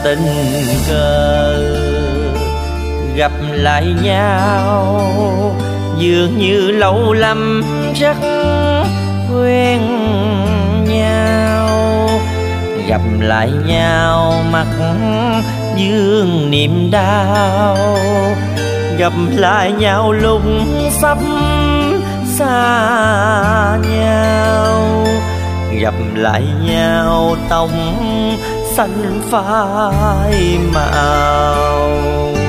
tình cờ gặp lại nhau, dường như lâu lắm rất quen nhau. Gặp lại nhau mặt dương niềm đau, gặp lại nhau lúc sắp xa nhau. Gặp lại nhau tóc xanh phai màu.